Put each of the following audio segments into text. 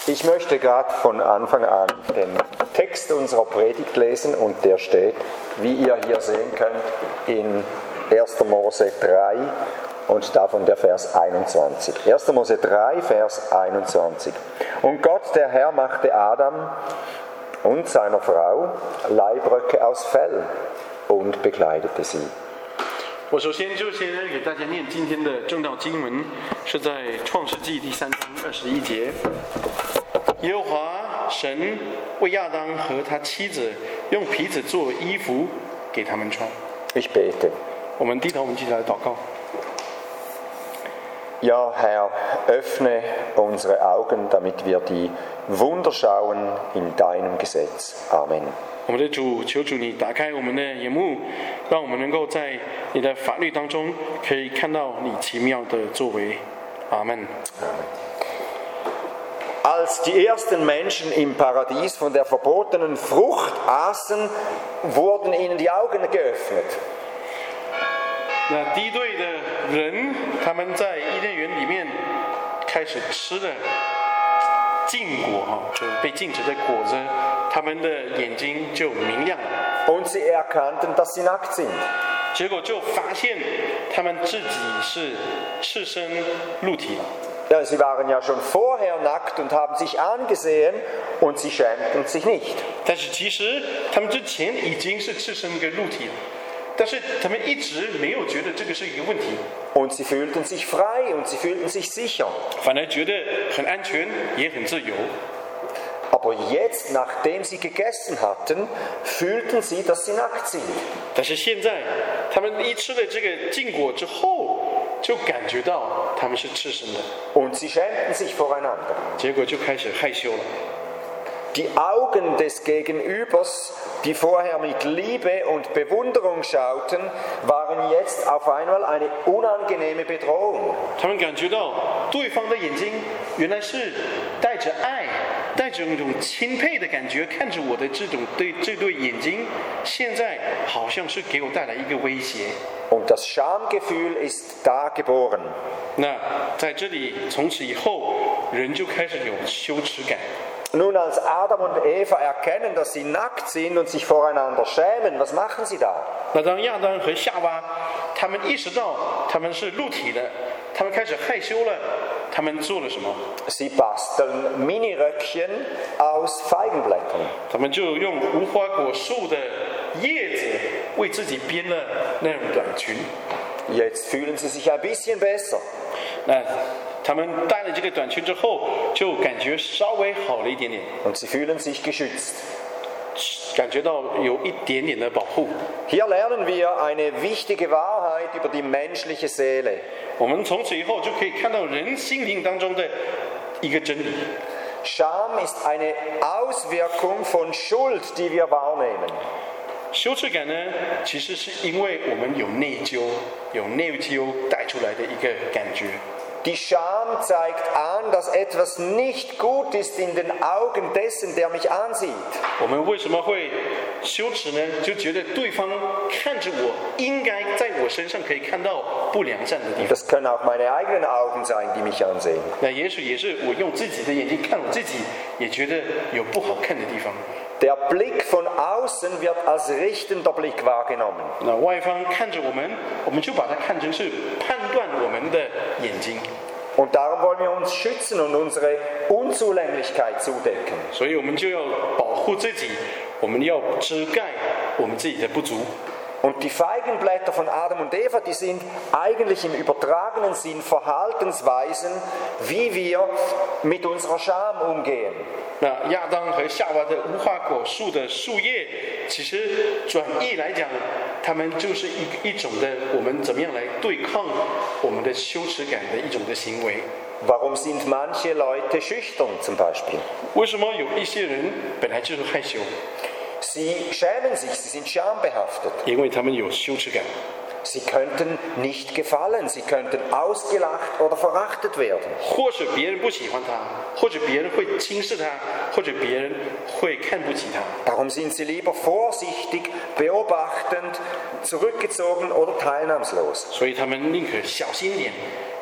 Ich möchte gerade von Anfang an den Text unserer Predigt lesen und der steht, wie ihr hier sehen könnt, in 1. Mose 3 und davon der Vers 21. 1. Mose 3, Vers 21. Und Gott, der Herr, machte Adam und seiner Frau Leibröcke aus Fell und bekleidete sie. 我首先就先给大家念今天的正道经文，是在创世纪第3章21节。耶和华神为亚当和他妻子用皮子做衣服给他们穿。 Ich bete. 我们低头，我们一起来祷告。 Ja, Herr, öffne unsere Augen, damit wir die Wunder schauen in deinem Gesetz. Amen. 我们的主，求主你打开我们的眼目，让我们能够在你的法律当中可以看到你奇妙的作为。阿门。 Als die ersten Menschen im Paradies von der verbotenen Frucht aßen, wurden ihnen die Augen geöffnet. 那第一对的人，他们在伊甸园里面开始吃了禁果就是被禁止的果子，他们的眼睛就明亮了。 Und sie erkannten, dass sie nackt sind. 结果就发现他们自己是赤身露体。 Ja, sie waren ja schon vorher nackt und haben sich angesehen und sie schämten sich nicht. 但是其实他们之前已经是赤身跟露体了，但是他们一直没有觉得这个是一个问题， Und sie fühlten sich frei und sie fühlten sich sicher. 反而觉得很安全，也很自由。 Aber jetzt, nachdem sie gegessen hatten, fühlten sie, dass sie nackt sind. 但是现在，他们一吃了这个禁果之后，就感觉到他们是赤身的， Und sie schämten sich voreinander. 结果就开始害羞了。 Die Augen des Gegenübers, die vorher mit Liebe und Bewunderung schauten, waren jetzt auf einmal eine unangenehme Bedrohung. 他们感觉到对方的眼睛原来是带着爱，带着那种钦佩的感觉看着我的这对眼睛，现在好像是给我带来一个威胁。 Und das Schamgefühl ist da geboren. 那在这里，从此以后，人就开始有羞耻感。 Nun, als Adam und Eva erkennen, dass sie nackt sind und sich voreinander schämen, was machen sie da? 那当亚当和夏娃他们意识到他们是露体的，他们开始害羞了，他们做了什么？ Sie basteln Miniröckchen aus Feigenblättern. 他们就用无花果树的叶子为自己编了那种短裙。 Jetzt fühlen sie sich ein bisschen besser. 那他们戴了这个短裙之后，就感觉稍微好了一点点， Und sie fühlen sich geschützt. 感觉到有一点点的保护。 Hier lernen wir eine wichtige Wahrheit über die menschliche Seele. 我们从此以后就可以看到人心灵当中的一个真理。 Scham ist eine Auswirkung von Schuld, die wir wahrnehmen. 羞耻感呢，其实是因为我们有内疚带出来的一个感觉。 Die Scham zeigt an, dass etwas nicht gut ist in den Augen dessen, der mich ansieht. 我们为什么会羞耻呢？就觉得对方看着我，应该在我身上可以看到不良善的地方。 Das können auch meine eigenen Augen sein, die mich ansehen. 那也许也是我用自己的眼睛看我自己，也觉得有不好看的地方。 Der Blick von außen wird als richtender Blick wahrgenommen. 那外方看着我们，我们就把它看成是判断我们的眼睛。 Und darum wollen wir uns schützen und unsere Unzulänglichkeit zudecken. 所以我们就要保护自己，我们要遮盖我们自己的不足。 Und die Feigenblätter von Adam und Eva, die sind eigentlich im übertragenen Sinn Verhaltensweisen, wie wir mit unserer Scham umgehen. 那亚当和夏娃的无花果树的树叶，其实转译来讲，它们就是一种的我们怎么样来对抗我们的羞耻感的一种的行为。 Warum sind manche Leute schüchtern zum Beispiel? 为什么有一些人本来就是害羞？ Sie schämen sich, sie sind schambehaftet. 因为他们有羞耻感。 Sie könnten nicht gefallen, sie könnten ausgelacht oder verachtet werden. 或是别人不喜欢他，或者别人会轻视他，或者别人会看不起他。 Darum sind sie lieber vorsichtig, beobachtend, zurückgezogen oder teilnahmslos. 所以他们宁可小心一点，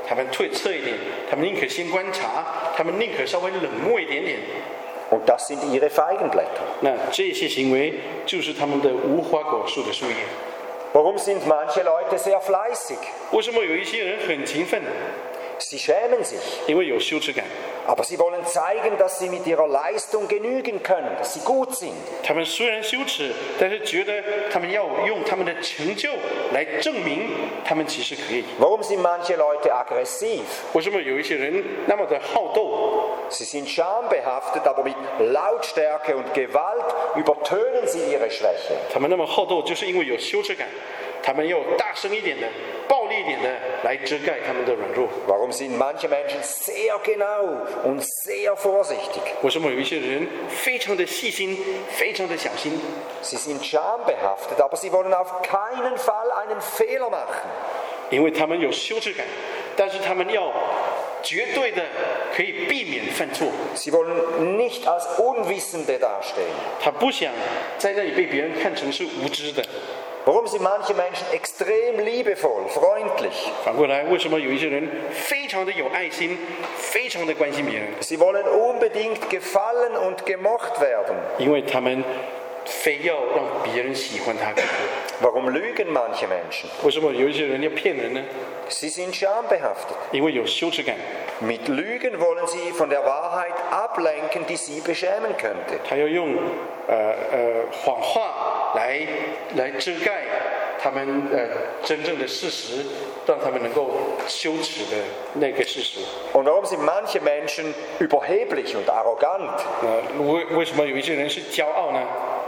他们退侧一点，他们宁可先观察，他们宁可稍微冷漠一点点。 Und das sind ihre Feigenblätter. 那这些行为就是他们的无花果树的树叶。 Warum sind manche Leute sehr fleißig? 为什么有一些人很勤奋？ Sie schämen sich. 因为有羞耻感。 Aber sie wollen zeigen, dass sie mit ihrer Leistung genügen können, dass sie gut sind. 他们虽然羞耻，但是觉得他们要用他们的成就来证明他们其实可以。 Warum sind manche Leute aggressiv? 为什么有一些人那么的好斗？ Sie sind schambehaftet, aber mit Lautstärke und Gewalt übertönen sie ihre Schwäche. 他们那么好斗，就是因为有羞耻感。他们要大声一点的、暴力一点的来遮盖他们的软弱。 Warum sind manche Menschen sehr genau und sehr vorsichtig? 为什么有一些人非常的细心、非常的小心？ Sie sind schambehaftet, aber sie wollen auf keinen Fall einen Fehler machen. 因为他们有羞耻感，但是他们要绝对的可以避免犯错。 Sie wollen nicht als Unwissende dastehen. 他不想在那里被别人看成是无知的。 Warum sind manche Menschen extrem liebevoll, freundlich? 反过来，为什么有一些人非常的有爱心，非常的关心别人？ Sie wollen unbedingt gefallen und gemocht werden. 因为他们非要让别人喜欢他。 Warum lügen manche Menschen? 为什么有一些人要骗人呢？ Sie sind schambehaftet. 因为有羞耻感。 Mit Lügen wollen sie von der Wahrheit ablenken, die sie beschämen könnte. 他要用谎话来遮盖他们真正的事实，让他们能够羞耻的那个事实。 Und warum sind manche Menschen überheblich und arrogant? 为什么有一些人是骄傲呢？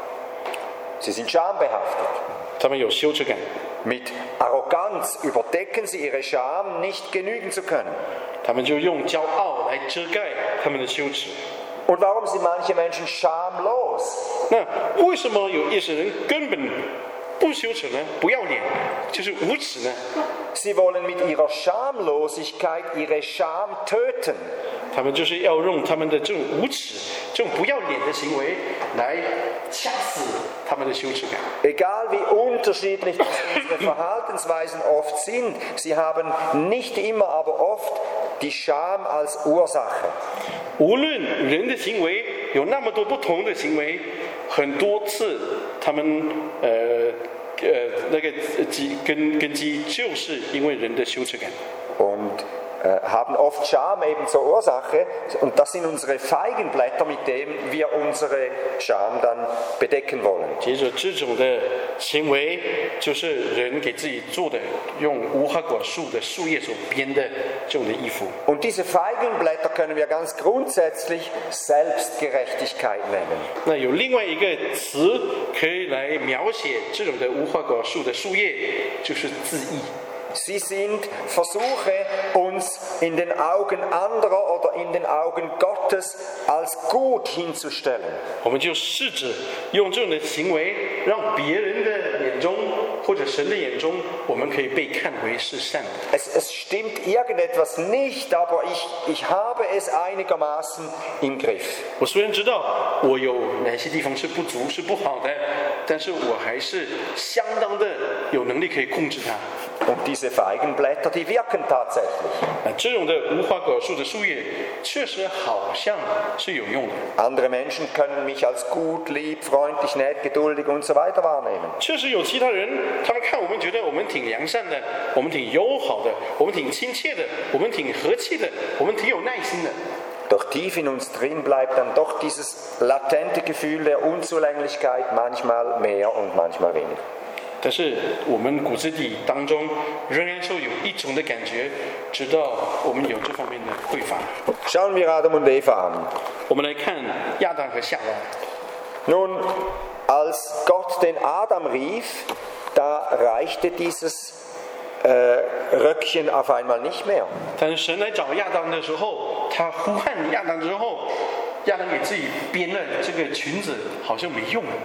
Sie sind schambehaftet. 他们有羞耻感。 Mit Arroganz überdecken sie ihre Scham, nicht genügen zu können. 他们就用骄傲来遮盖他们的羞耻。 Und warum sind manche Menschen schamlos? 那为什么有一些人根本不羞耻呢？不要脸，就是无耻呢？ Sie wollen mit ihrer Schamlosigkeit ihre Scham töten. 他们就是要用他们的这种无耻、这种不要脸的行为来掐死他们的羞耻感。 Egal wie unterschiedlich unsere Verhaltensweisen oft sind, sie haben nicht immer, aber oft die Scham als Ursache. 无论人的行为有那么多不同的行为，很多次他们那个根基就是因为人的羞耻感。 Und haben oft Scham eben zur Ursache. Und das sind unsere Feigenblätter, mit denen wir unsere Scham dann bedecken wollen. 接着这种的行为，就是人给自己做的，用无花果树的树叶所编的这种的衣服。 Und diese Feigenblätter können wir ganz grundsätzlich Selbstgerechtigkeit nennen. 那有另外一个词可以来描写这种的无花果树的树叶，就是自义。 Sie sind Versuche, uns in den Augen anderer oder in den Augen Gottes als gut hinzustellen. 我们就试着用这种的行为，让别人的眼中或者神的眼中，我们可以被看为是善的。 Es stimmt irgendetwas nicht, aber ich habe es einigermaßen im Griff. 我虽然知道我有哪些地方是不足、是不好的，但是我还是相当的有能力可以控制它。 Und diese Feigenblätter, die wirken tatsächlich. 这种的无花果树的树叶确实好像是有用的。 Andere Menschen können mich als gut, lieb, freundlich, nett, geduldig und so weiter wahrnehmen. 确实有其他人，他们看我们觉得我们挺良善的，我们挺友好的，我们挺亲切的，我们挺和气的，我们挺有耐心的。 Doch tief in uns drin bleibt dann doch dieses latente Gefühl der Unzulänglichkeit, manchmal mehr und manchmal weniger. 但是我们骨子底当中仍然是有一种的感觉，直到我们有这方面的匮乏。 Schauen wir Adam und Eva an. 我们来看亚当和夏娃。 Nun, als Gott den Adam rief, da reichte dieses Röckchen auf einmal nicht mehr. 但是神来找亚当的时候，他呼喊亚当之后，亚当给自己编了这个裙子，好像没用了。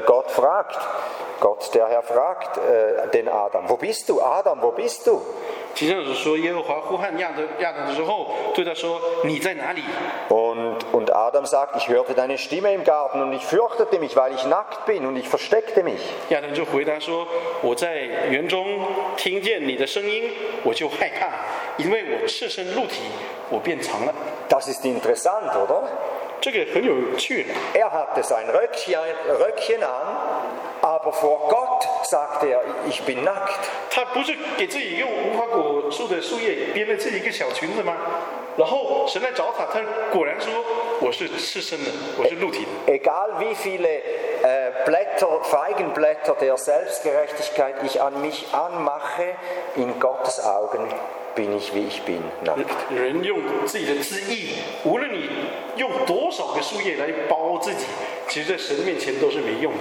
Gott, der Herr fragt den Adam, wo bist du? Adam, wo bist du? 经上说，耶和华呼喊亚当的时候，对他说：“你在哪里？” Und Adam sagt, ich hörte deine Stimme im Garten und ich fürchtete mich, weil ich nackt bin und ich versteckte mich. 亚当就回答说：“我在园中听见你的声音，我就害怕，因为我赤身露体，我便藏了。” Das ist interessant, oder? 这个很有趣。 hatte sein Röckchen an, aber vor Gott sagt ich bin nackt. 他不是给自己用无花果树的树叶编了自己一个小裙子吗？然后神来找他，他果然说：“我是赤身的，我是露体的。” Egal wie viele Feigenblätter der Selbstgerechtigkeit ich an mich anmache, in Gottes Augen bin ich, wie ich bin, nackt. 人用自己的自义，无论你用多少个树叶来包自己，其实在神面前都是没用的。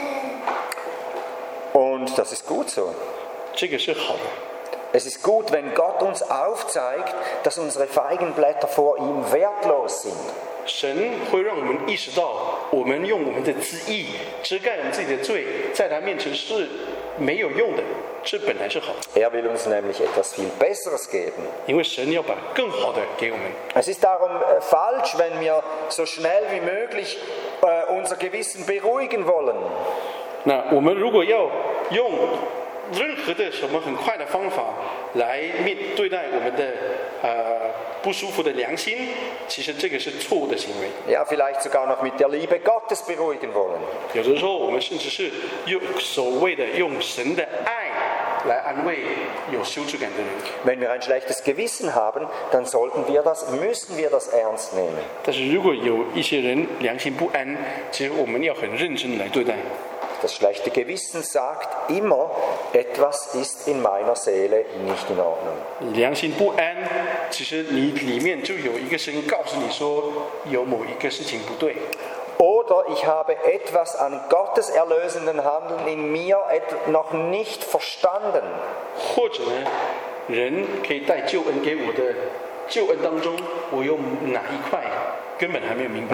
Und das ist gut so. 这个是好的。 Es ist gut, wenn Gott uns aufzeigt, dass unsere Feigenblätter vor ihm wertlos sind. 神会让我们意识到，我们用我们的自义遮盖我们自己的罪，在他面前是没有用的，这本来是好的。 will uns nämlich etwas viel Besseres geben. 因为神要把更好的给我们。 Es ist darum falsch, wenn wir so schnell wie möglich unser Gewissen beruhigen wollen. 那我们如果要用任何的什么很快的方法来对待我们的不舒服的良心，其实这个是错误的行为。 Ja, vielleicht sogar noch mit der Liebe Gottes beruhigen wollen. 有的时候我们甚至是用所谓的用神的爱来安慰有羞耻感的人。 Wenn wir ein schlechtes Gewissen haben, dann müssen wir das ernst nehmen. 但是如果有一些人良心不安，其实我们要很认真来对待。 Das schlechte Gewissen sagt immer, etwas ist in meiner Seele nicht in Ordnung. 良心不安，其实你里面就有一个声音告诉你说，有某一个事情不对。 Oder ich habe etwas an Gottes erlösenden Handeln in mir noch nicht verstanden. 或者呢，人可以带救恩给我的救恩当中，我有哪一块根本还没有明白。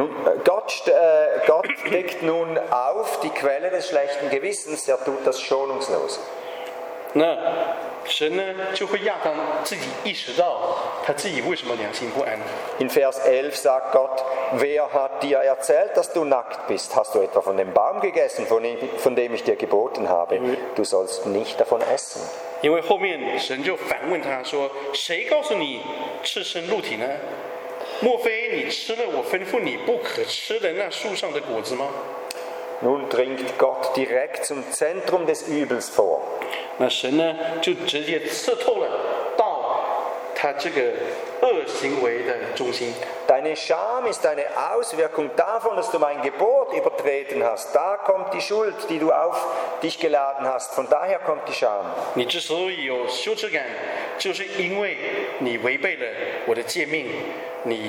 Gott deckt nun auf die Quelle des schlechten Gewissens, er tut das schonungslos. 那神呢，就会亚当自己意识到他自己为什么良心不安。 In Vers 11 sagt Gott, wer hat dir erzählt, dass du nackt bist? Hast du etwa von dem Baum gegessen, von dem ich dir geboten habe? Du sollst nicht davon essen. 因为后面神就反问他说：“谁告诉你赤身露体呢？莫非你吃了我吩咐你不可吃的那树上的果子吗？” Nun dringt Gott direkt zum Zentrum des Übels vor. 那神呢，就直接刺透了到他这个恶行为的中心。 Deine Scham ist eine Auswirkung davon, dass du mein Gebot übertreten hast. Da kommt die Schuld, die du auf dich geladen hast. Von daher kommt die Scham. 你之所以有羞耻感，就是因为你违背了我的诫命，你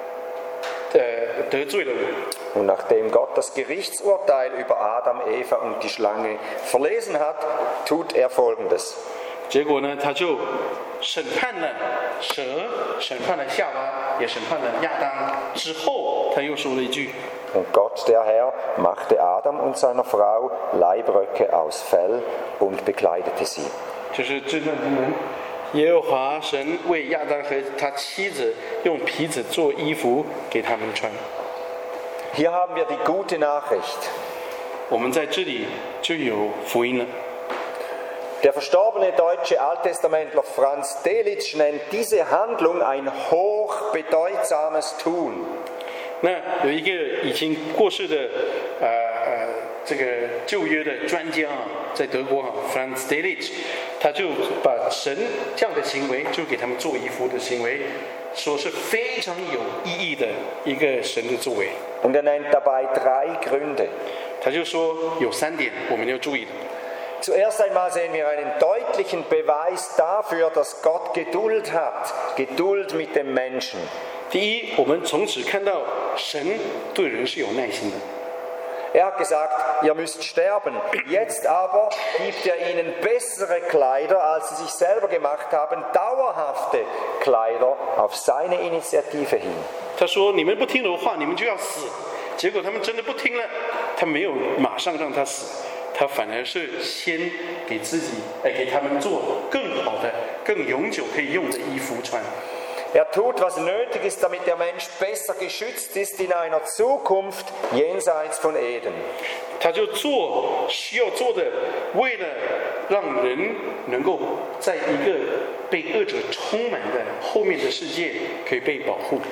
得罪了我。 Und nachdem Gott das Gerichtsurteil über Adam, Eva und die Schlange verlesen hat, tut er Folgendes. 结果呢，他就审判了蛇，审判了夏娃，也审判了亚当。之后，他又说了一句 Und Gott, der Herr, machte Adam und seiner Frau Leibröcke aus Fell und bekleidete sie. 就是这段经文，耶和华神为亚当和他妻子用皮子做衣服给他们穿。 Hier haben wir die gute Nachricht. 我们在这里就有福音了。 Der verstorbene deutsche Alttestamentler Franz Delitzsch nennt diese Handlung ein hochbedeutsames Tun. 那有一个已经过世的这个旧约的专家啊，在德国Franz Delitzsch， 他就把神这样的行为，就给他们做衣服的行为，说是非常有意义的一个神的作为。 Und nennt dabei 3 Gründe. 他就说有3点我们要注意的。 Zuerst einmal sehen wir einen deutlichen Beweis dafür, dass Gott Geduld hat, Geduld mit dem Menschen. 第一，我们从此看到神对人是有耐心的。 Er hat gesagt, ihr müsst sterben. Jetzt aber gibt er ihnen bessere Kleider, als sie sich selber gemacht haben, dauerhafte Kleider auf seine Initiative hin. 他说：“你们不听我的话，你们就要死。”结果他们真的不听了，他没有马上让他死， 他反而是先给自己，给他们做更好的、更永久可以用的衣服穿。 tut, was nötig ist, damit der Mensch besser geschützt ist in einer Zukunft jenseits von Eden. 他就做需要做的，为了让人能够在一个被恶者充满的后面的世界可以被保护。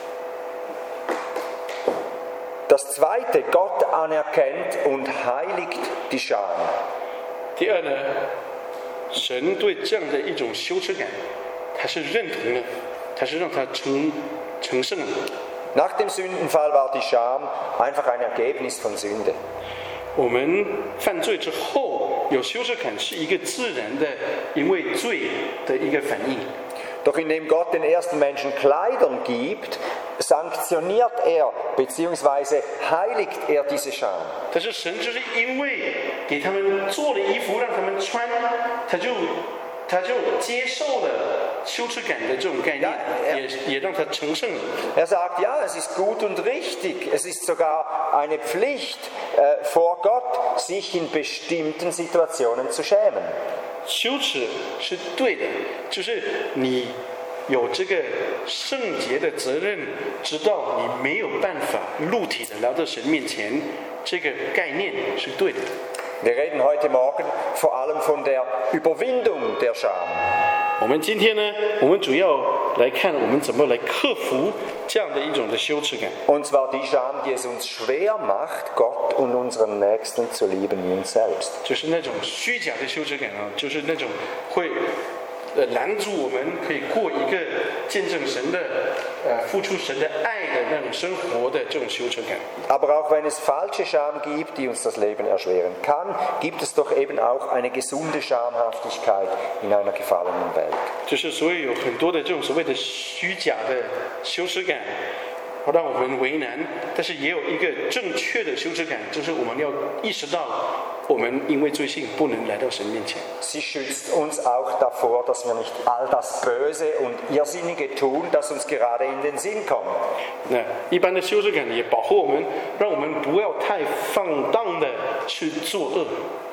Das zweite, Gott anerkennt und heiligt die Scham. 第二呢，神对这样的一种羞耻感，他是认同的，他是让他成圣的。 Nach dem Sündenfall war die Scham einfach ein Ergebnis von Sünde. 我们犯罪之后有羞耻感，是一个自然的，因为罪的一个反应。 Doch indem Gott den ersten Menschen Kleidern gibt, sanktioniert bzw. heiligt diese Scham. 但是神就是因为给他们做了衣服让他们穿，他就接受了羞耻感的这种概念，也让他成圣。 sagt, ja, es ist gut und richtig, es ist sogar eine Pflicht vor Gott, sich in bestimmten Situationen zu schämen. 羞耻是对的，就是你有这个圣洁的责任，知道你没有办法露体的来到神面前，这个概念是对的。 Wir reden heute Morgen vor allem von der Überwindung der Scham. 我们今天呢，我们主要来看我们怎么来克服这样的一种的羞耻感。 Und zwar die Scham, die es uns schwer macht, Gott und unseren Nächsten zu lieben wie uns selbst. 就是那种虚假的羞耻感啊，就是那种会拦住我们可以过一个见证神的付出神的爱的那种生活的这种羞耻感。 Aber auch wenn es falsche Scham gibt, die uns das Leben erschweren kann, gibt es doch eben auch eine gesunde Schamhaftigkeit in einer gefallenen Welt. 就是所以有很多的这种所谓的虚假的羞耻感，让我们为难，但是也有一个正确的羞耻感，就是我们要意识到，我们因为罪性不能来到神面前。 Sie schützt uns auch davor, dass wir nicht all das Böse und Irrsinnige tun, das uns gerade in den Sinn kommt. 那一般的羞耻感也保护我们，让我们不要太放荡的去作恶。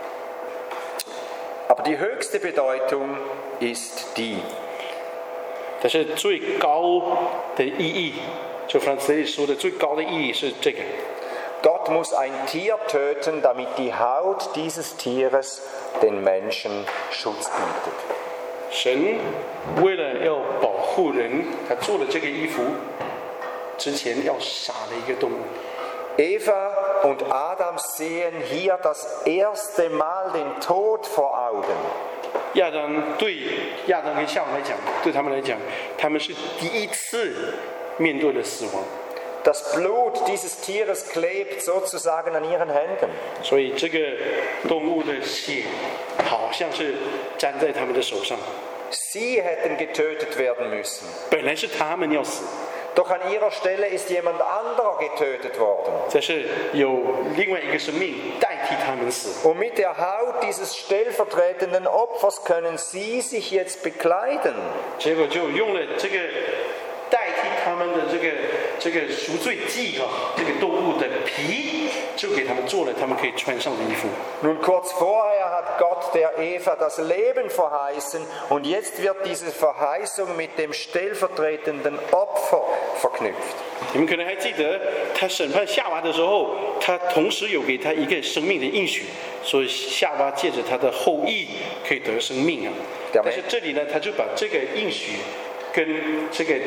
Aber die höchste Bedeutung ist die. 但是最高的意义，就弗兰茨说的最高的意义是这个。 Gott muss ein Tier töten, damit die Haut dieses Tieres den Menschen Schutz bietet. 神为了要保护人，他做了这个衣服之前要杀了一个动物。 Eva und Adam sehen hier das erste Mal den Tod vor Augen. 对亚当跟夏娃来讲，对他们来讲，他们是第一次面对了死亡。 Das Blut dieses Tieres klebt sozusagen an ihren Händen. 所以这个动物的血好像是粘在他们的手上。 Sie hätten getötet werden müssen. 本来是他们要死。 Doch an ihrer Stelle ist jemand anderer getötet worden. 但是有另外一个生命代替他们死。 Und mit der Haut dieses stellvertretenden Opfers können sie sich jetzt bekleiden. 结果就用了这个代替他们的这个赎罪祭这个动物的皮，就给他们做了他们可以穿上的衣服。 Nun kurz vorher hat Gott der Eva das Leben verheißen und jetzt wird diese Verheißung mit dem stellvertretenden Opfer verknüpft. 你们可能还记得，他审判夏娃的时候，他同时有给他一个生命的应许，所以夏娃借着他的后裔可以得生命啊。但是这里呢，他就把这个应许跟这个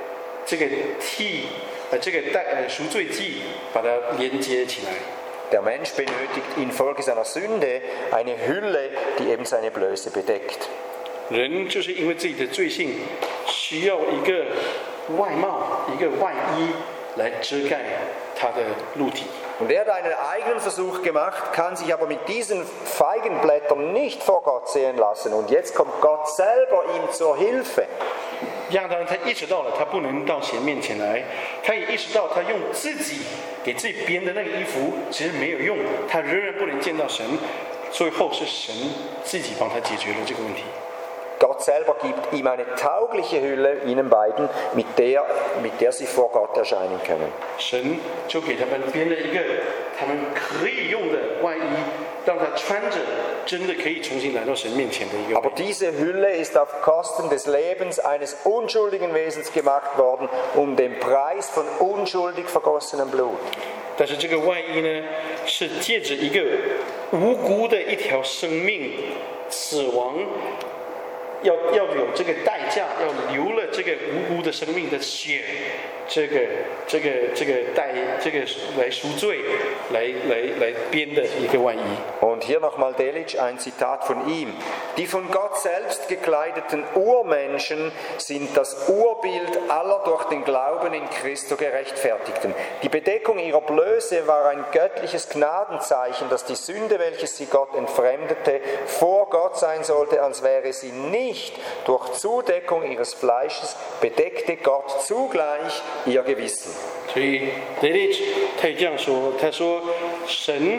赎罪祭把它连接起来。 Der Mensch benötigt infolge seiner Sünde eine Hülle, die eben seine Blöße bedeckt. 人就是因为自己的罪性，需要一个外貌、一个外衣来遮盖他的露体。 Und er hat einen eigenen Versuch gemacht, kann sich aber mit diesen Feigenblättern nicht vor Gott sehen lassen. Und jetzt kommt Gott selber ihm zur Hilfe. 亚当他意识到了他不能到神面前来，他也意识到他用自己给自己编的那个衣服其实没有用，他仍然不能见到神。最后是神自己帮他解决了这个问题。 Gott selber gibt ihm eine taugliche Hülle, ihnen beiden, mit der sie vor Gott erscheinen können. 神就给他们编了一个他们可以用的外衣，让他穿着，真的可以重新来到神面前的一个外 Aber 衣。 diese Hülle ist auf Kosten des Lebens eines unschuldigen Wesens gemacht worden, den Preis von unschuldig vergossenem Blut. 但是这个外衣呢，是借着一个无辜的一条生命死亡，要有这个代价，要流了这个无辜的生命的血，这个来赎罪，来编的一个外衣。 Und hier nochmal Delitzsch, ein Zitat von ihm. Die von Gott selbst gekleideten Urmenschen sind das Urbild aller durch den Glauben in Christo Gerechtfertigten. Die Bedeckung ihrer Blöße war ein göttliches Gnadenzeichen, dass die Sünde, welches sie Gott entfremdete, vor Gott sein sollte, als wäre sie nicht durch Zudeckung ihres Fleisches, bedeckte Gott zugleich ihr Gewissen. 所以 Delitzsch 他也这样说，他说神，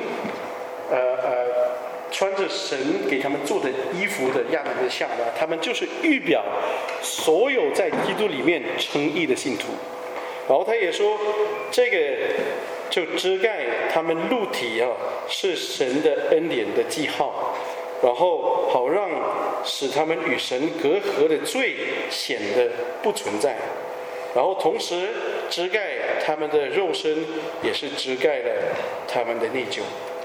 穿着神给他们做的衣服的亚当的夏娃，他们就是预表所有在基督里面称义的信徒。然后他也说，这个就遮盖他们肉体啊，是神的恩典的记号，然后好让使他们与神隔阂的罪显得不存在。然后同时遮盖他们的肉身，也是遮盖了他们的内疚。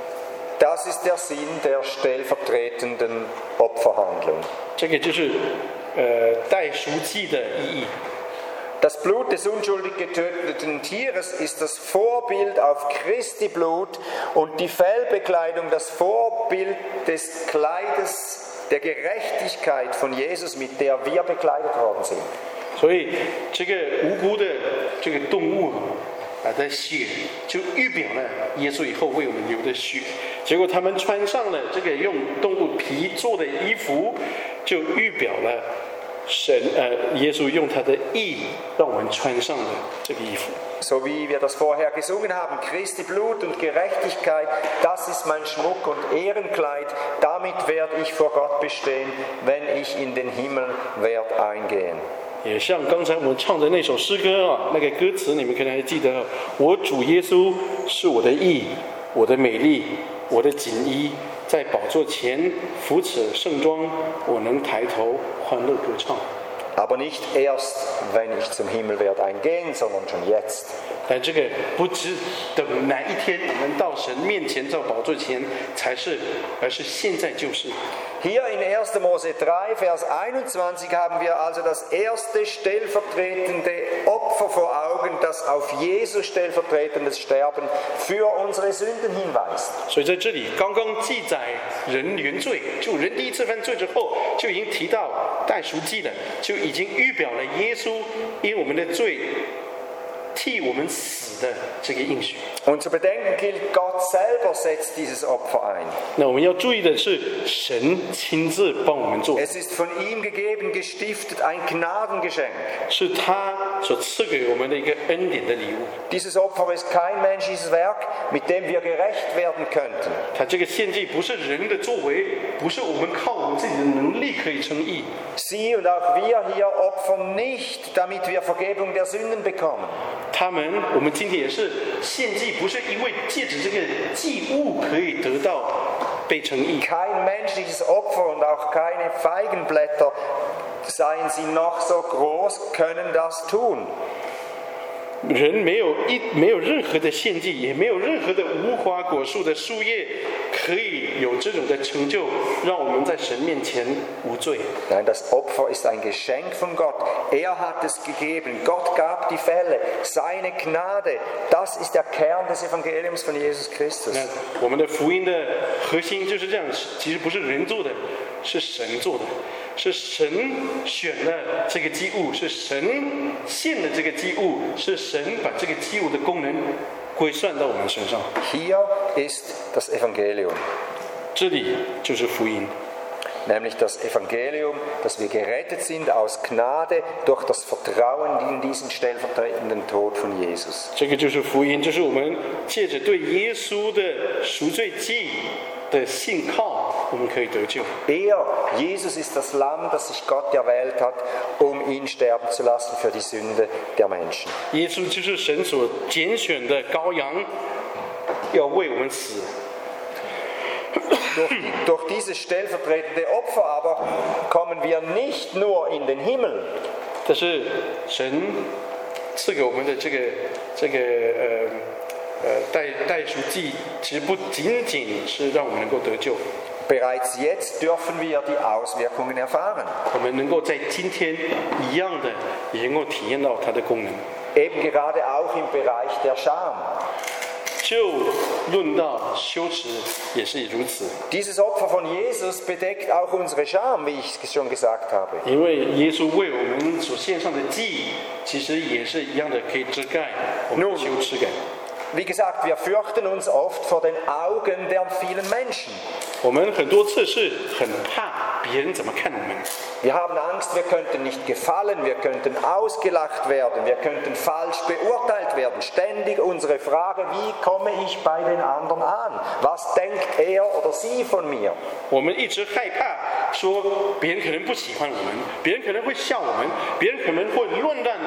Das ist der Sinn der stellvertretenden Opferhandlung. 这个就是代赎祭的意义。 Das Blut des unschuldig getöteten Tieres ist das Vorbild auf Christi Blut und die Fellbekleidung das Vorbild des Kleides der Gerechtigkeit von Jesus, mit der wir bekleidet worden sind. 所以这个无辜的这个动物的血，就预表了耶稣以后为我们流的血。结果他们穿上了这个用动物皮做的衣服，就预表了耶稣用他的义让我们穿上了这个衣服。 So wie wir das vorher gesungen haben, Christi Blut und Gerechtigkeit, das ist mein Schmuck und Ehrenkleid, damit werde ich vor Gott bestehen, wenn ich in den Himmel werde eingehen. 也像刚才我们唱的那首诗歌啊，那个歌词你们可能还记得，我主耶稣是我的义，我的美丽，我的锦衣，在宝座前扶持盛装，我能抬头欢乐歌唱。 Aber nicht erst, wenn ich zum Himmel werde eingehen, sondern schon jetzt. 但这个不只等哪一天我们到神面前到宝座前才是，而是现在就是。 Hier in 1. Mose 3, Vers 21 haben wir also das erste stellvertretende Opfer vor Augen, das auf Jesus stellvertretendes Sterben für unsere Sünden hinweist. 所以在这里刚刚记载人原罪，就人第一次犯罪之后，就已经提到代赎祭了，就已经预表了耶稣因我们的罪替我们死的这个应许。 Und zu bedenken gilt, Gott selber setzt dieses Opfer ein. 那我们要注意的是，神亲自帮我们做， Es ist von ihm gegeben, gestiftet, ein Gnadengeschenk. 是他所赐给我们的一个恩典的礼物。 Dieses Opfer ist kein menschliches Werk, mit dem wir gerecht werden könnten. 他这个献祭不是人的作为，不是我们靠我们自己的能力可以称义。 Sie und auch wir hier opfern nicht, damit wir Vergebung der Sünden bekommen. 我们今天也是献祭，不是因为借着这个祭物可以得到被称义。 Kein menschliches Opfer und auch keine Feigenblätter, seien sie noch so groß, können das tun. 人没有任何的献祭，也没有任何的无花果树的树叶可以有这种的成就，让我们在神面前无罪。 Nein, das Opfer ist ein Geschenk von Gott. Er hat es gegeben. Gott gab die Fälle. Seine Gnade. Das ist der Kern des Evangeliums von Jesus Christus. 那我们的福音的核心就是这样，其实不是人做的，是神做的，是神选了这个祭物，是神献的这个祭物，是神把这个祭物的功能归算到我们身上。 Hier ist das Evangelium. 这里就是福音。 Nämlich das Evangelium, dass wir gerettet sind aus Gnade durch das Vertrauen in diesen stellvertretenden Tod von Jesus. 这个就是福音，就是我们借着对耶稣的赎罪祭的信靠， 我们可以得救。 Jesus ist das Lamm, das sich Gott erwählt hat, um ihn sterben zu lassen für die Sünde der Menschen. 耶稣就是神所拣选的羔羊，要为我们死。 Durch dieses stellvertretende Opfer aber kommen wir nicht nur in den Himmel. 但是神赐给我们的这个代赎祭，其实不仅仅是让我们能够得救， Bereits jetzt dürfen wir die Auswirkungen erfahren. 我们能够在今天一样的也能够体验到它的功能。 Eben gerade auch im Bereich der Scham. 就论到羞耻也是如此， Dieses Opfer von Jesus bedeckt auch unsere Scham, wie ich es schon gesagt habe. 因为耶稣为我们所献上的祭，其实也是一样的，可以遮盖我们的羞耻感。 Wie gesagt, wir fürchten uns oft vor den Augen der vielen Menschen. 我们很多次是很怕别人怎么看我们， Wir haben Angst, wir könnten nicht gefallen, wir könnten ausgelacht werden, wir könnten falsch beurteilt werden. Ständig unsere Frage, wie komme ich bei den anderen an? Was denkt er oder sie von mir? 我们一直害怕说别人可能不喜欢我们，别人可能会笑我们，别人可能会乱断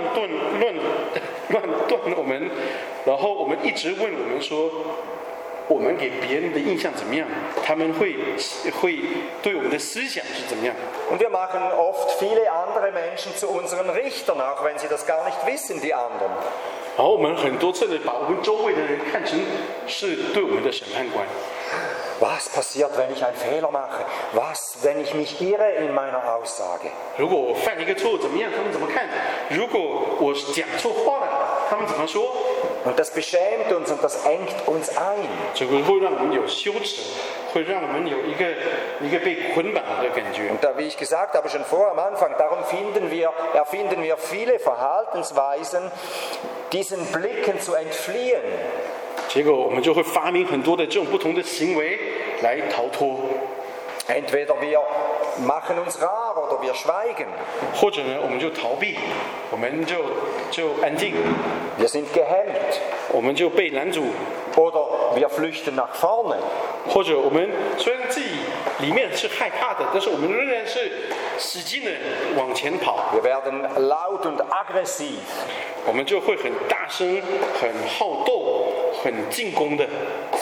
我们，然后我们一直问我们说，我们给别人的印象怎么样？他们会对我们的思想是怎么样？ Und wir machen oft viele andere Menschen zu unseren Richtern, auch wenn sie das gar nicht wissen, die anderen. 然后我们很多次的把我们周围的人看成是对我们的审判官。 Was passiert, wenn ich einen Fehler mache? Was, wenn ich mich irre in meiner Aussage? 如果我犯一个错误怎么样？他们怎么看？如果我讲错话了，他们怎么说？ Und das beschämt uns und das engt uns ein. 这个会让我们有羞耻，会让我们有一个被捆绑的感觉。 Und da, wie ich gesagt habe schon vor am Anfang, darum erfinden wir viele Verhaltensweisen, diesen Blicken zu entfliehen. 结果我们就会发明很多的这种不同的行为来逃脱， Entweder wir machen uns rar oder wir schweigen. 或者呢，我们就逃避，我们就安静， Wir sind gehemmt. 我们就被拦阻， Oder wir flüchten nach vorne. 或者我们虽然自己里面是害怕的，但是我们仍然是使劲的往前跑， Wir werden laut und aggressiv. 我们就会很大声、很好斗、很进攻的，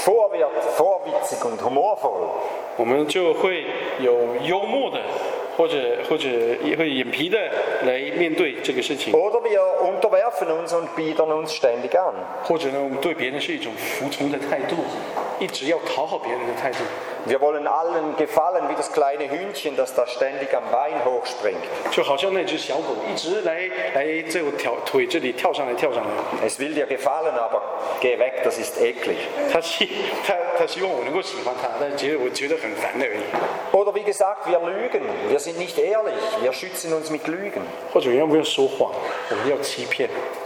Vorwitzig und humorvoll. 我们就会有幽默的，或者也会眼皮的来面对这个事情， Oder wir unterwerfen uns und biedern uns ständig an. 或者呢，我们对别人是一种服从的态度，一直要讨好别人的态度。 Wir wollen allen gefallen, wie das kleine Hündchen, das da ständig am Bein hochspringt. 就好像那只小狗一直来在我腿这里跳上来。 Es will dir gefallen, aber geh weg, das ist eklig. 他希望我能够喜欢他，但是我觉得很烦而已。 Oder wie gesagt, wir lügen. Wir sind nicht ehrlich. Wir schützen uns mit Lügen. 或者要不要说谎？我们要欺骗。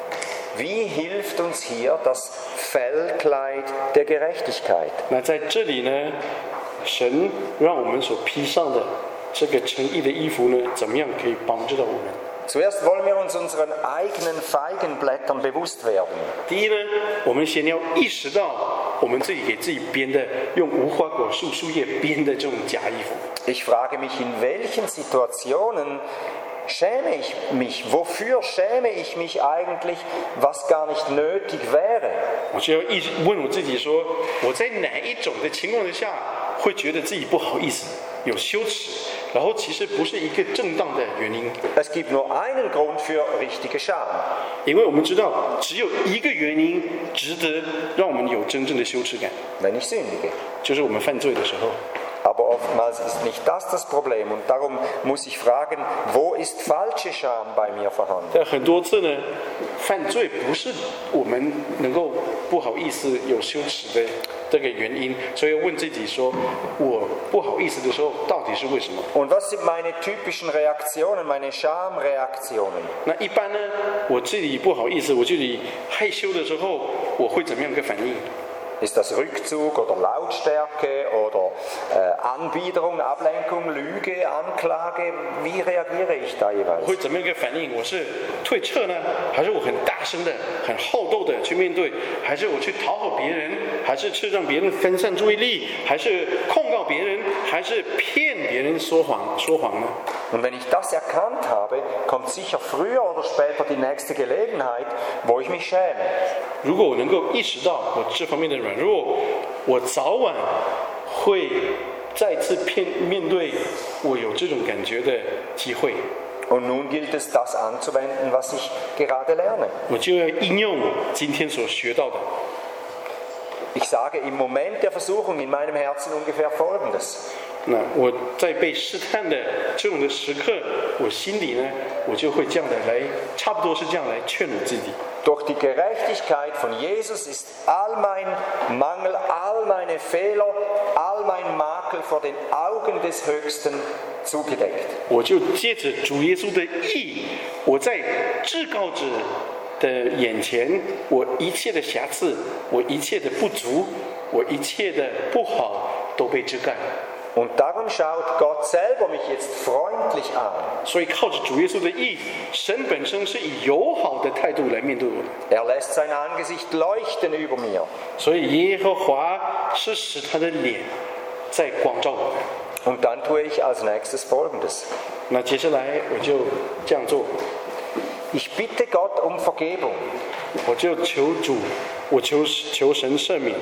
Wie hilft uns hier das Fellkleid der Gerechtigkeit? 那在这里呢，神让我们所披上的这个诚意的衣服呢，怎么样可以帮助到我们？ Zuerst wollen wir uns unseren eigenen Feigenblättern bewusst werden. 第一呢，我们先要意识到我们自己给自己编的用无花果树树叶编的这种假衣服。 Ich frage mich, in welchen Situationen schäme ich mich? Wofür schäme ich mich eigentlich, was gar nicht nötig wäre? 我就要问我自己说，我在哪一种的情况之下会觉得自己不好意思、有羞耻，然后其实不是一个正当的原因。 Es gibt nur einen Grund für richtige Scham. 因为我们知道，只有一个原因值得让我们有真正的羞耻感， Wenn ich sündige. 就是我们犯罪的时候。 Aber oftmals ist nicht das das Problem und darum muss ich fragen, wo ist falsche Scham bei mir vorhanden? 但很多次呢，犯罪不是我们能够不好意思、有羞耻的这个原因，所以要问自己说，我不好意思的时候到底是为什么？ Und was sind meine typischen Reaktionen, meine Schamreaktionen? 那一般呢，我自己不好意思，我自己害羞的时候，我会怎么样一个反应？ Ist das Rückzug oder Lautstärke oder Anbiederung, Ablenkung, Lüge, Anklage? Wie reagiere ich da 我 jeweils? 会怎么样一个反应？我是退撤呢，还是我很大声的、很好斗的去面对？还是我去讨好别人？还是去让别人分散注意力？还是控告别人？还是骗别人说谎呢？ Und wenn ich das erkannt habe, kommt sicher früher oder später die nächste Gelegenheit, wo ich mich schäme. 如果我能够意识到我这方面的软弱，我早晚会再次面对我有这种感觉的机会。 Und nun gilt es, das anzuwenden, was ich gerade lerne. 我就要应用今天所学到的。 Ich sage im Moment der Versuchung in meinem Herzen ungefähr Folgendes. 那我在被试探的这种的时刻，我心里呢，我就会这样的来，差不多是这样来劝我自己。 Durch die Gerechtigkeit von Jesus ist all mein Mangel, all meine Fehler, all mein Makel vor den Augen des Höchsten zugedeckt. 我就借着主耶稣的义，我在至高者的眼前，我一切的瑕疵，我一切的不足，我一切的不好，都被遮盖。 Und darum schaut Gott selber mich jetzt freundlich an. 所以靠着主耶稣的义，神本身是以友好的态度来面对我的。 Er lässt sein Angesicht leuchten über mir. 所以耶和华是使他的脸在光照我。 Und dann tue ich als nächstes Folgendes. 那接下来我就这样做， Ich bitte Gott um Vergebung. 我就求主，我求神赦免。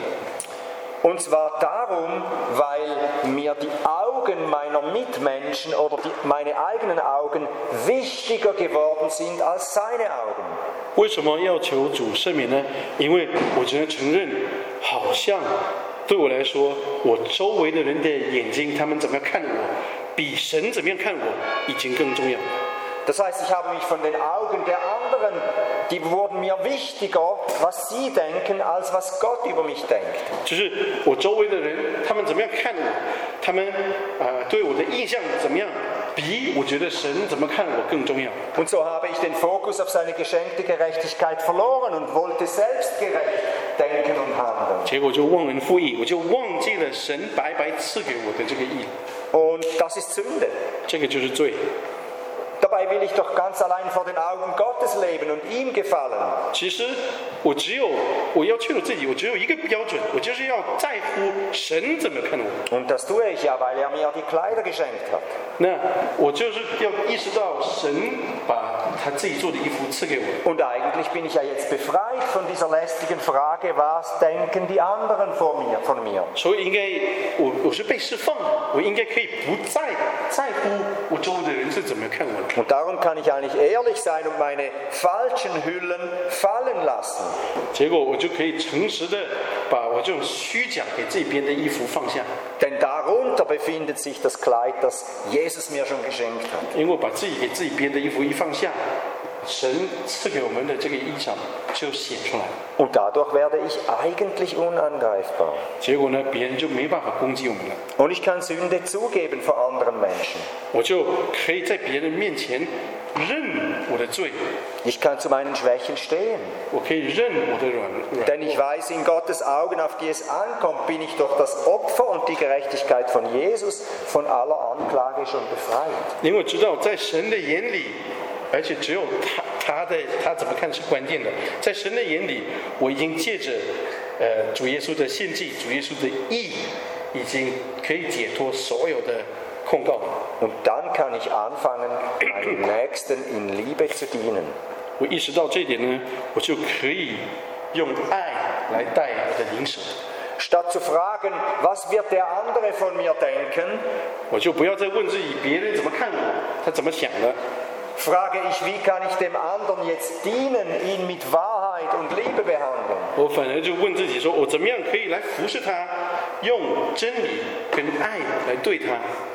Und zwar darum, weil mir die Augen meiner Mitmenschen oder meine eigenen Augen wichtiger geworden sind als seine Augen. 为什么要求主赦免呢？因为我只能承认，好像对我来说，我周围的人的眼睛，他们怎么样看我，比神怎么样看我，已经更重要。 Das heißt, ich habe mich von den Augen der anderen, die wurden mir wichtiger, was sie denken, als was Gott über mich denkt. 就是我周围的人，他们怎么样看我，他们对我的印象怎么样，比我觉得神怎么看我更重要。 Und so habe ich den Fokus auf seine geschenkte Gerechtigkeit verloren und wollte selbstgerecht denken und handeln. 结果就忘恩负义，我就忘记了神白白赐给我的这个义， Und das ist Sünde. 这个就是罪。 Dabei will ich doch ganz allein vor den Augen Gottes leben und ihm gefallen. 其实我要劝我自己，我只有一个标准，我就是要在乎神怎么看我。 Und das tue ich ja, weil er mir die Kleider geschenkt hat. 那我就是要意识到神把他自己做的衣服赐给我。 Und eigentlich bin ich ja jetzt befreit von dieser lästigen Frage, was denken die anderen von mir? 所以应该我是被释放的，我应该可以不再在乎我周围的人是怎么看我的。 Und darum kann ich eigentlich ehrlich sein und meine falschen Hüllen fallen lassen. 结果我就可以诚实的把我这种虚假给自己编的衣服放下， Denn darunter befindet sich das Kleid, das Jesus mir schon geschenkt hat. 因为我把自己给自己编的衣服一放下，神赐给我们的这个衣裳就显出来。 Und dadurch werde ich eigentlich unangreifbar. 结果呢，别人就没办法攻击我们了， Und ich kann Sünde zugeben vor anderen Menschen. 我就可以在别人面前认我的罪， Ich kann zu meinen Schwächen stehen. 我可以认我的软。 Denn ich weiß, in Gottes Augen, auf die es ankommt, bin ich durch das Opfer und die Gerechtigkeit von Jesus von aller Anklage schon befreit. 因为我知道在神的眼里，而且只有他怎么看是关键的，在神的眼里，我已经借着主耶稣的献祭，主耶稣的义，已经可以解脱所有的控告。 Und dann kann ich anfangen, meinem Nächsten in Liebe zu dienen. 我意识到这一点呢，我就可以用爱来带我的灵舍。 Statt zu fragen, was wird der andere von mir denken, 我就不要再问自己别人怎么看我，他怎么想的， frage ich, wie kann ich dem anderen jetzt dienen, ihn mit Wahrheit und Liebe behandeln. 我反而就问自己说，我怎么样可以来服侍他，用真理跟爱来对他。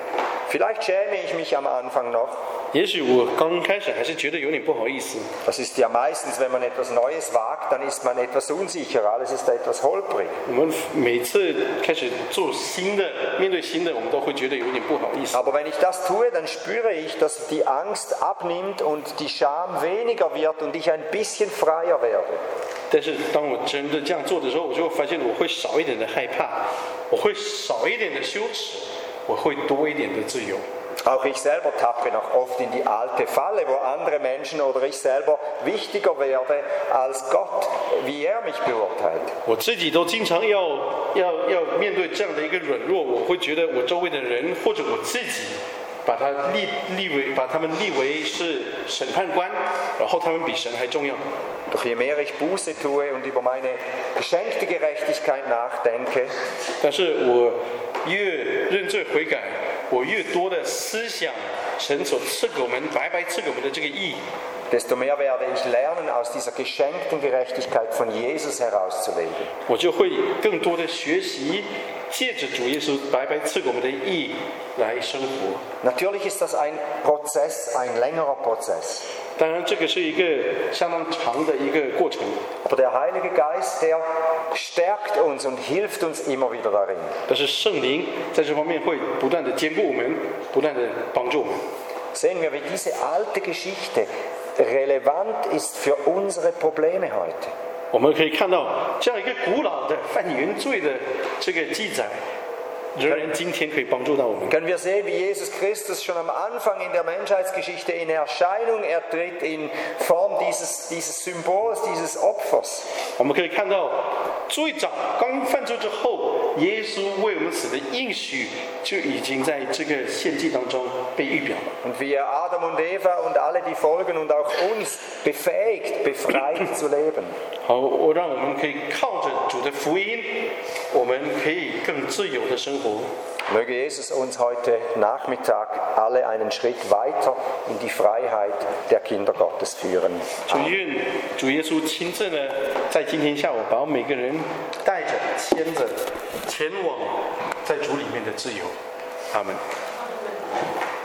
Vielleicht schäme ich mich am Anfang noch. 也许我刚开始还是觉得有点不好意思。 Das ist ja meistens, wenn man etwas Neues wagt, dann ist man etwas unsicher, alles ist etwas holprig. 我们每次开始做新的，面对新的，我们都会觉得有点不好意思。 Aber wenn ich das tue, dann spüre ich, dass die Angst abnimmt und die Scham weniger wird und ich ein bisschen freier werde. 但是当我真的这样做的时候，我就会发现我会少一点的害怕，我会少一点的羞耻，我会多一点的自由。 Auch ich selber tappe noch oft in die alte Falle, wo andere Menschen oder ich selber wichtiger werde als Gott, wie er mich beurteilt. 我自己都经常要面对这样的一个软弱，我会觉得我周围的人或者我自己，把他们立为是审判官，然后他们比神还重要。 Doch je mehr ich Buße tue und über meine geschenkte Gerechtigkeit nachdenke, 但是我越认罪悔改，我越多的思想神所赐给我们白白赐给我们的这个义， desto mehr werde ich lernen, aus dieser geschenkten Gerechtigkeit von Jesus herauszuleben. 我就会更多的学习，借着主耶稣白白赐给我们的义来生活。 Natürlich ist das ein Prozess, ein längerer Prozess. 当然，这个是一个相当长的一个过程。 Aber der Heilige Geist, der stärkt uns und hilft uns immer wieder darin. 但是圣灵在这方面会不断的兼顾我们，不断的帮助我们。 Sehen wir, wie diese alte Geschichte relevant ist für unsere Probleme heute. 我们可以看到这样一个古老的犯原罪的这个记载，仍然今天可以帮助到我们。 Können wir sehen, wie Jesus Christus schon am Anfang in der Menschheitsgeschichte in Erscheinung tritt in Form dieses Symbols, dieses Opfers. 我们可以看到，最早刚犯罪之后，耶稣为我们死的应许就已经在这个献祭当中被预表了。 Und wie er Adam und Eva und alle, die folgen und auch uns befähigt, befreit zu leben. 好，让我们可以靠着主的福音，我们可以更自由的生活。 Möge Jesus uns heute Nachmittag alle einen Schritt weiter in die Freiheit der Kinder Gottes führen. 就愿主耶稣亲自呢，在今天下午把我们每个人带着、牵着，前往在主里面的自由。阿门。